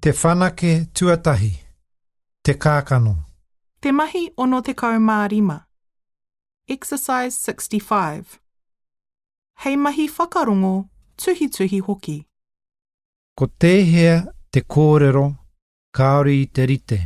Te whanake tuatahi. Te kākano. Te mahi ono te kaumārima. Exercise 65. Hei mahi whakarongo, tuhi tuhi hoki. Ko tēhea te kōrero, kāore i te rite.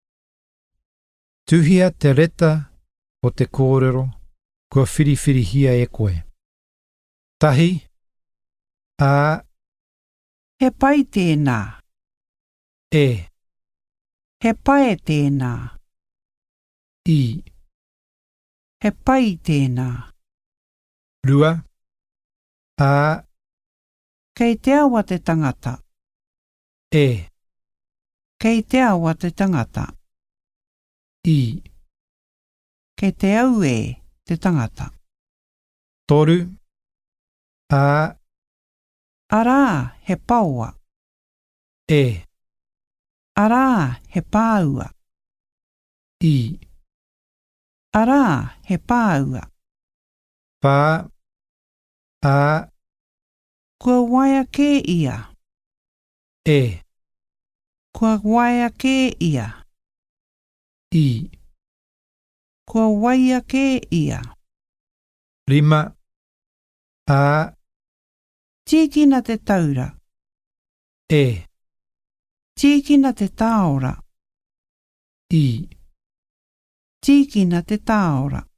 Tuhia te reta o te kōrero, kua whiriwhirihia e koe. Tahi, a, He pai tēnā. e, He pai tēnā. i, He pai tēnā. rua, a, Kei te awa te tangata. e, Kei te awa te tangata. i, Kei te au e te tangata. toru, a, Arā he paua. e, Arā he pāua. i, Arā he pāua. pā, a, Kua waia kē ia. e, Kua waia kē ia. i, Kua waia kē ia. rima, a, Tīkina te taura. e, Tīkina te tāora. i, Tīkina te tāora.